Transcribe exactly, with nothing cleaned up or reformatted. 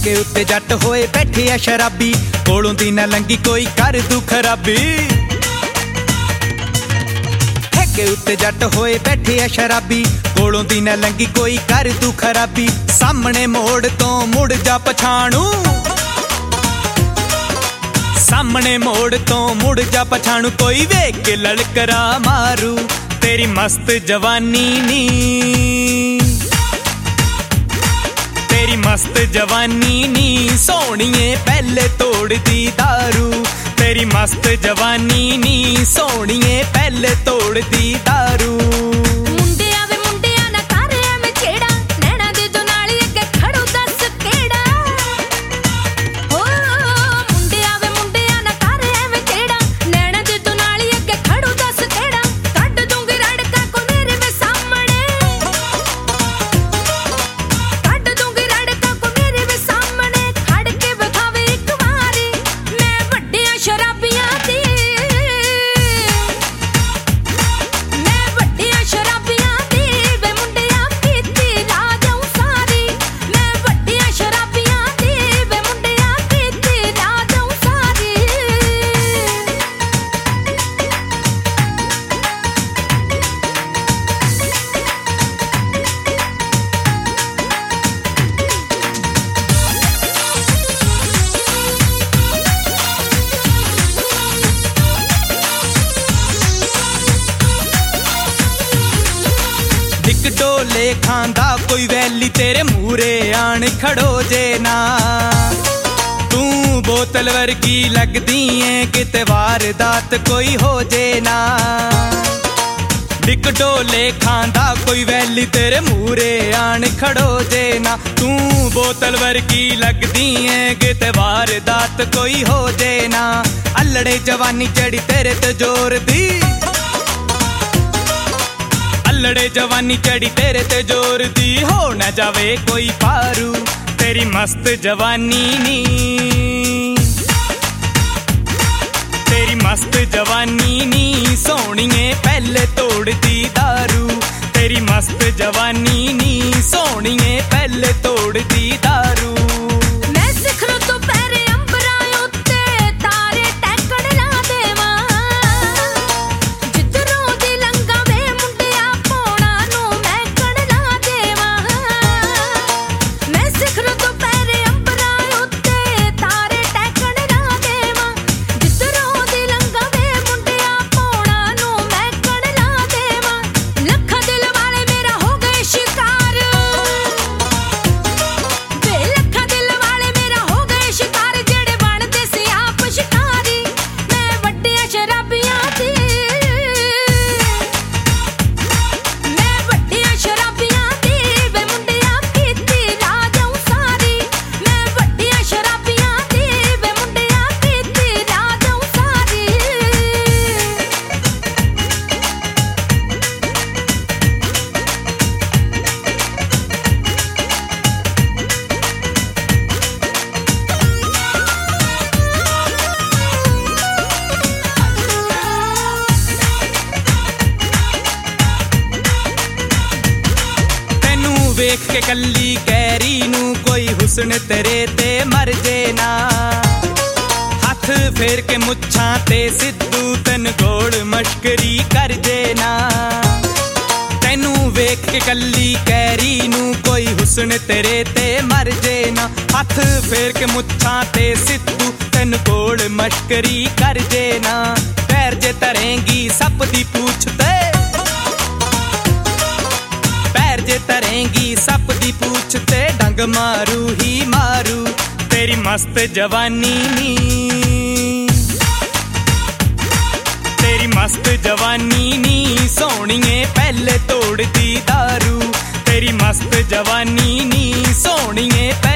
ठेके उत्ते जट होए बैठे आ शराबी, कोलों दी ना लंगी कोई कर तू खराबी। ठेके उत्ते जट होए बैठे आ शराबी, कोलों दी ना लंगी कोई कर तू खराबी। सामने मोड़ तो मुड़ जा पछाणू, सामने मोड़ तो मुड़ जा पछाणू, कोई वेख के ललकरा मारू। तेरी मस्त जवानी नी, तेरी मस्त जवानी नी सोहणीए पहले तोड़ दी दारू। तेरी मस्त जवानी नी सोहणीए पहले तोड़ दी दारू। डोले खांदा कोई वैली तेरे मूरे आन खड़ो जे ना। तू बोतल वर्गी लगदी है किते वारदात कोई हो जे ना। डिक डोले खांदा कोई वैली तेरे मूरे आन खड़ो जे ना। तू बोतल वर्गी लगदी है किते वारदात कोई हो जे ना। अल्लड़े जवानी चढ़ी तेरे ते जोर दी, अल्लड़े जवानी चढ़ी तेरे ते जोर दी, हो न जावे कोई पारू। तेरी मस्त जवानी नी, तेरी मस्त जवानी नी सोहणीए पहले तोड़ दी दारू। तेरी मस्त जवानी नी सोहणीए पहले तोड़ दी दारू। वेख के कल्ली कैरी नू कोई हुस्न तेरे ते मर जे ना। हथ फेर के मुच्छां ते सिद्धू तन गोल मश्करी कर जे ना। तैनू वेख के कल्ली कैरी नू कोई हुस्न तेरे ते मर जे ना। हथ फेर के मुच्छां ते सिद्धू तन गोल मश्करी कर जे ना। पैर जे तरेंगी सप दी पूछ ते, पैर जे तरेंगी सप दी पूछ ते, डंग मारू ही मारू। तेरी मस्त जवानी नी, तेरी मस्त जवानी नी सोहणीए पहले तोड़ दी दारू। तेरी मस्त जवानी नी सोहणीए